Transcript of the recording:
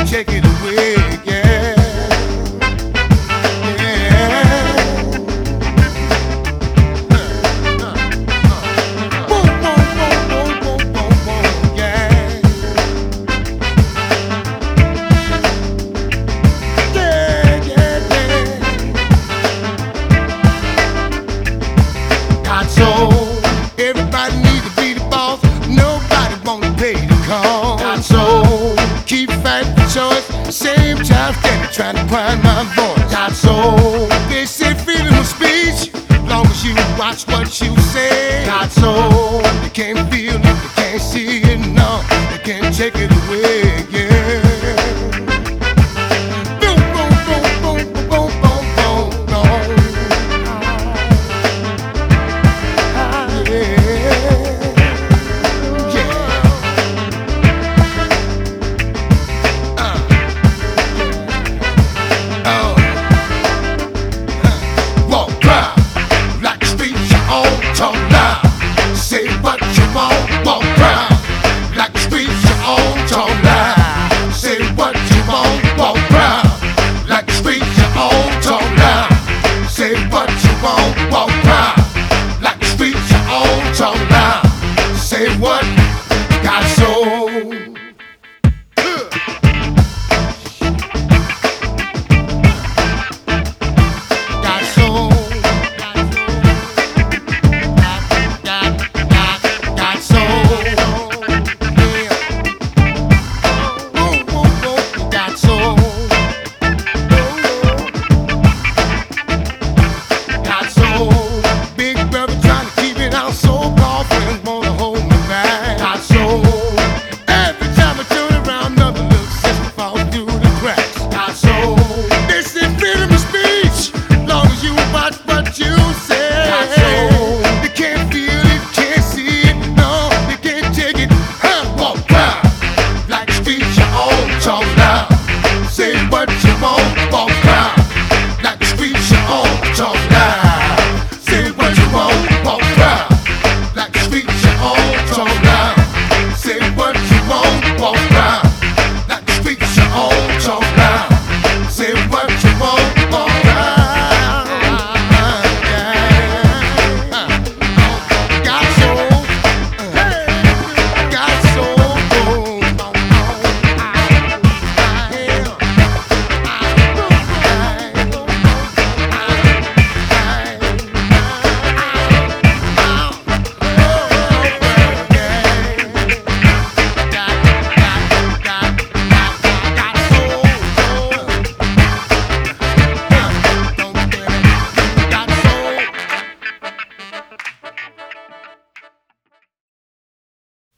take it away, yeah. Everybody needs to be the boss. Nobody wanna pay the cost. So keep fighting for choice. Same time steady trying to find my voice. Got so they say freedom of speech, long as you watch what you say. Got so they can't feel it, they can't see it, no, they can't take it away, yeah. Boom, boom, boom, boom, boom, boom, boom, boom. Talk loud, say what you want, walk proud. Like the streets you own, talk loud, say what you want, walk proud. Like the streets you own, talk loud, say what you want, walk proud. Like the streets you own, talk loud, say what got soul. Got soul. Say what you